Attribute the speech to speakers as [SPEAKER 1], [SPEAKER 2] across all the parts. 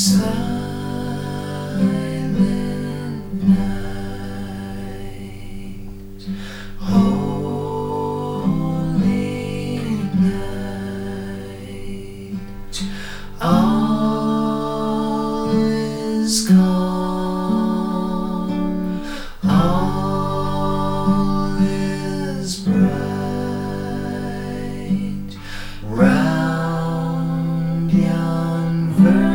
[SPEAKER 1] Silent night, holy night, all is calm, all is bright, round yon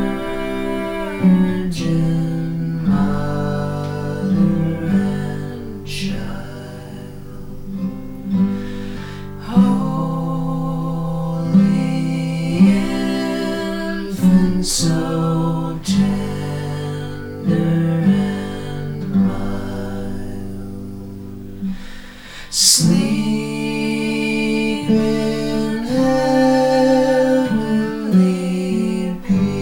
[SPEAKER 1] Virgin Mother and Child, Holy Infant, so tender and mild, sleep in heavenly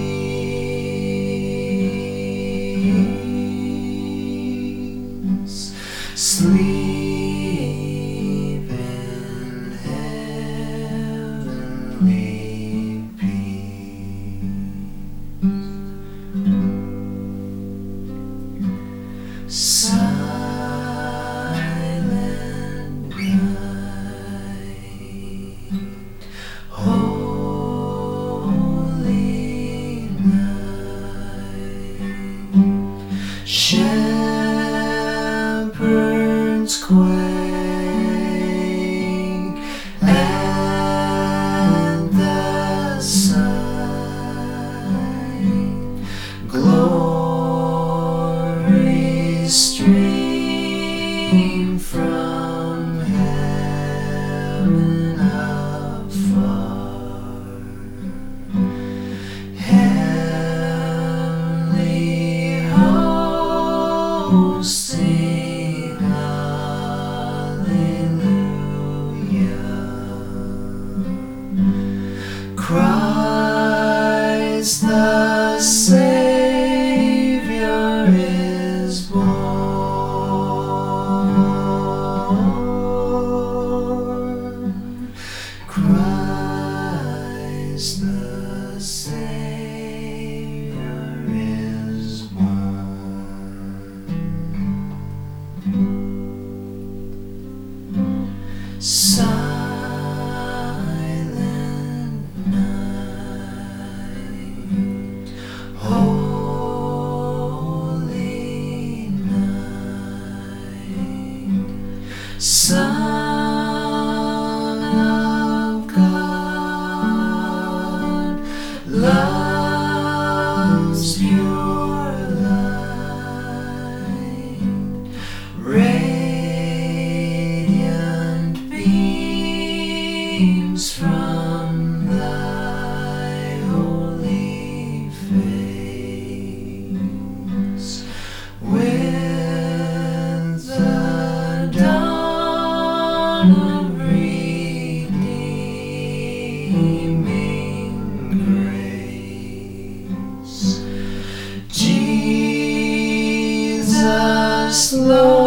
[SPEAKER 1] peace, sleep in heavenly peace. Silent night, holy night, shepherds quake at the sight, glory stream from heaven afar, heavenly hosts sing hallelujah. Christ the Savior is born. Christ the Savior is born. Silent night, holy night, Son of God, love's pure light, radiant beams from thy holy face, with the dawn of redeeming grace. Jesus, Lord,